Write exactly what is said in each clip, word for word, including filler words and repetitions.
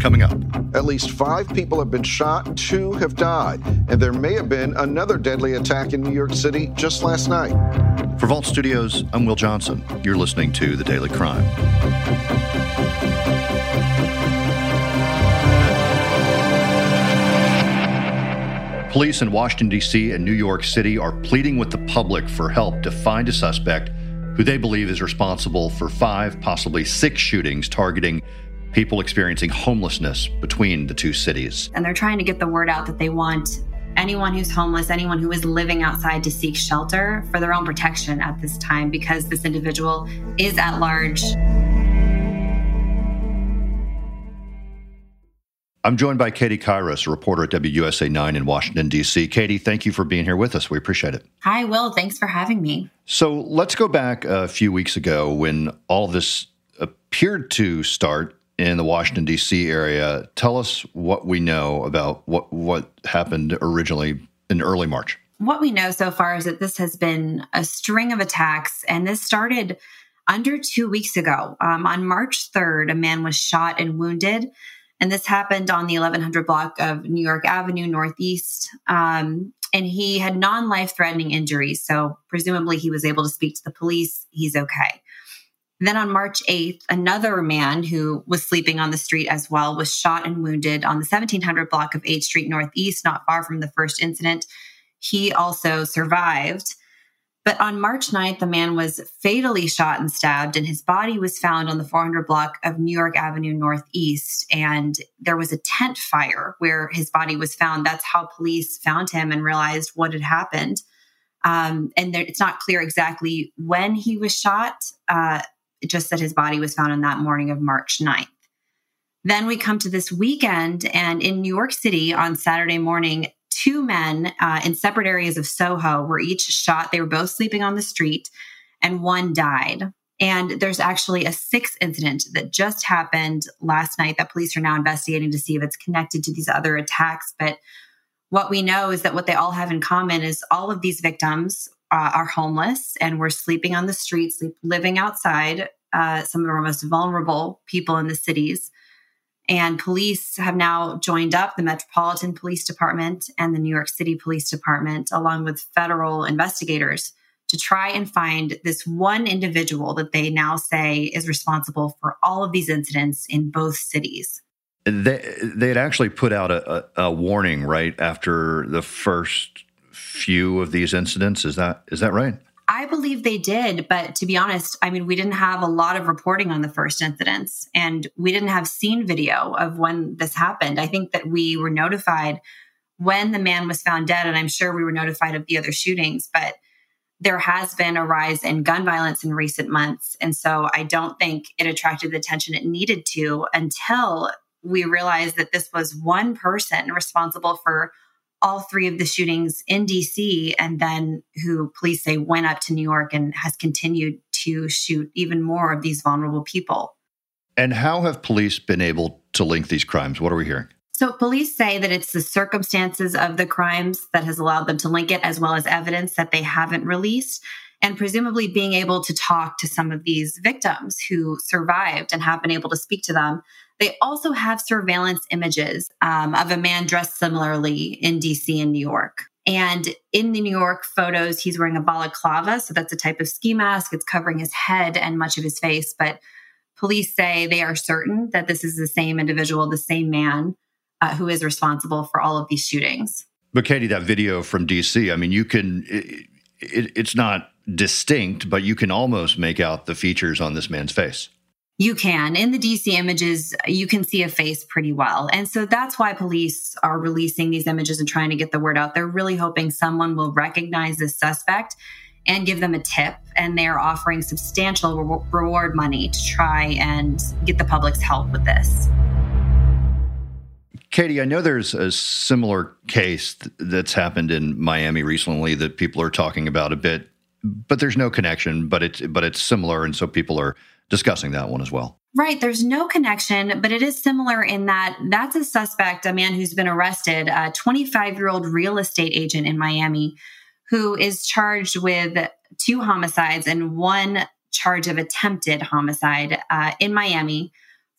coming up. At least five people have been shot, two have died, and there may have been another deadly attack in New York City just last night. For Vault Studios, I'm Will Johnson. You're listening to The Daily Crime. Police in Washington, D C and New York City are pleading with the public for help to find a suspect who they believe is responsible for five, possibly six shootings targeting people experiencing homelessness between the two cities. And they're trying to get the word out that they want anyone who's homeless, anyone who is living outside to seek shelter for their own protection at this time because this individual is at large. I'm joined by Katie Kairos, a reporter at W U S A nine in Washington, D C. Katie, thank you for being here with us. We appreciate it. Hi, Will. Thanks for having me. So let's go back a few weeks ago when all this appeared to start in the Washington, D C area. Tell us what we know about what, what happened originally in early March. What we know so far is that this has been a string of attacks, and this started under two weeks ago. Um, on March third, a man was shot and wounded. And this happened on the eleven hundred block of New York Avenue Northeast. Um, and he had non-life-threatening injuries. So presumably he was able to speak to the police. He's okay. Then on March eighth, another man who was sleeping on the street as well was shot and wounded on the seventeen hundred block of eighth Street Northeast, not far from the first incident. He also survived. But on March ninth, the man was fatally shot and stabbed, and his body was found on the four hundred block of New York Avenue Northeast. And there was a tent fire where his body was found. That's how police found him and realized what had happened. Um, and there, it's not clear exactly when he was shot, uh, just that his body was found on that morning of March ninth. Then we come to this weekend, and in New York City on Saturday morning, two men uh, in separate areas of Soho were each shot. They were both sleeping on the street, and one died. And there's actually a sixth incident that just happened last night that police are now investigating to see if it's connected to these other attacks. But what we know is that what they all have in common is all of these victims uh, are homeless and were sleeping on the streets, sleep, living outside, uh, some of our most vulnerable people in the cities. And police have now joined up, the Metropolitan Police Department and the New York City Police Department, along with federal investigators, to try and find this one individual that they now say is responsible for all of these incidents in both cities. They, they had actually put out a, a, a warning right after the first few of these incidents. Is that is that right? I believe they did, but to be honest, I mean, we didn't have a lot of reporting on the first incidents, and we didn't have scene video of when this happened. I think that we were notified when the man was found dead, and I'm sure we were notified of the other shootings, but there has been a rise in gun violence in recent months, and so I don't think it attracted the attention it needed to until we realized that this was one person responsible for all three of the shootings in D C, and then who police say went up to New York and has continued to shoot even more of these vulnerable people. And how have police been able to link these crimes? What are we hearing? So police say that it's the circumstances of the crimes that has allowed them to link it, as well as evidence that they haven't released, and presumably being able to talk to some of these victims who survived and have been able to speak to them. They also have surveillance images um, of a man dressed similarly in D C and New York. And in the New York photos, he's wearing a balaclava. So that's a type of ski mask. It's covering his head and much of his face. But police say they are certain that this is the same individual, the same man uh, who is responsible for all of these shootings. But Katie, that video from D C, I mean, you can, it, it, it's not distinct, but you can almost make out the features on this man's face. You can. In the D C images, you can see a face pretty well. And so that's why police are releasing these images and trying to get the word out. They're really hoping someone will recognize this suspect and give them a tip. And they're offering substantial re- reward money to try and get the public's help with this. Katie, I know there's a similar case th- that's happened in Miami recently that people are talking about a bit, but there's no connection, but it's, but it's similar. And so people are discussing that one as well. Right. There's no connection, but it is similar in that that's a suspect, a man who's been arrested, a twenty-five-year-old real estate agent in Miami who is charged with two homicides and one charge of attempted homicide uh, in Miami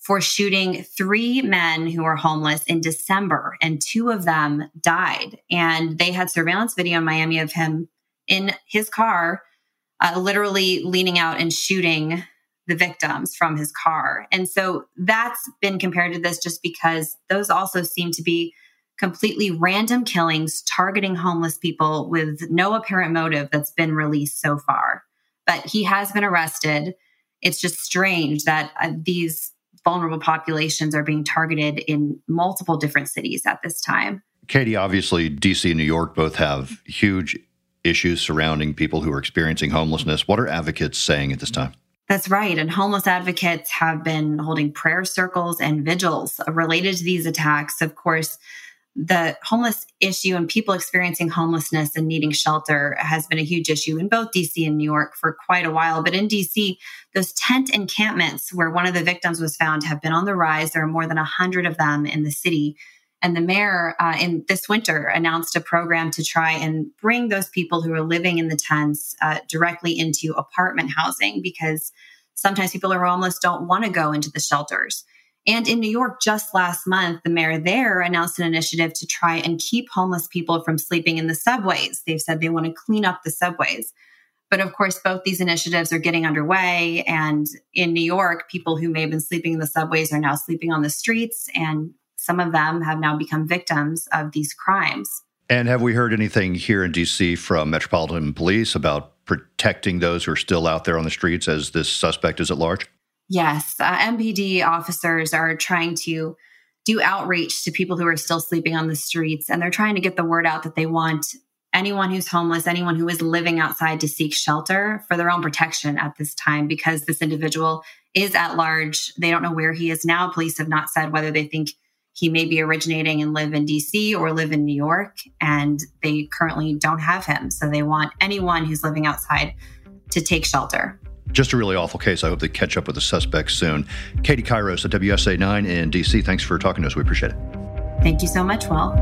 for shooting three men who were homeless in December, and two of them died. And they had surveillance video in Miami of him in his car, uh, literally leaning out and shooting the victims from his car. And so that's been compared to this just because those also seem to be completely random killings targeting homeless people with no apparent motive that's been released so far. But he has been arrested. It's just strange that uh, these vulnerable populations are being targeted in multiple different cities at this time. Katie, obviously, D C and New York both have huge issues surrounding people who are experiencing homelessness. What are advocates saying at this time? That's right. And homeless advocates have been holding prayer circles and vigils related to these attacks. Of course, the homeless issue and people experiencing homelessness and needing shelter has been a huge issue in both D C and New York for quite a while. But in D C, those tent encampments where one of the victims was found have been on the rise. There are more than one hundred of them in the city. And the mayor uh, in this winter announced a program to try and bring those people who are living in the tents uh, directly into apartment housing, because sometimes people who are homeless don't want to go into the shelters. And in New York, just last month, the mayor there announced an initiative to try and keep homeless people from sleeping in the subways. They've said they want to clean up the subways. But of course, both these initiatives are getting underway. And in New York, people who may have been sleeping in the subways are now sleeping on the streets. And some of them have now become victims of these crimes. And have we heard anything here in D C from Metropolitan Police about protecting those who are still out there on the streets as this suspect is at large? Yes. Uh, M P D officers are trying to do outreach to people who are still sleeping on the streets. And they're trying to get the word out that they want anyone who's homeless, anyone who is living outside, to seek shelter for their own protection at this time, because this individual is at large. They don't know where he is now. Police have not said whether they think he may be originating and live in D C or live in New York, and they currently don't have him. So they want anyone who's living outside to take shelter. Just a really awful case. I hope they catch up with the suspects soon. Katie Kairos at W S A nine in D C, thanks for talking to us. We appreciate it. Thank you so much, Will.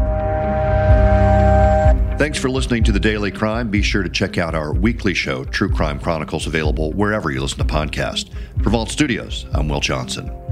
Thanks for listening to The Daily Crime. Be sure to check out our weekly show, True Crime Chronicles, available wherever you listen to podcasts. For Vault Studios, I'm Will Johnson.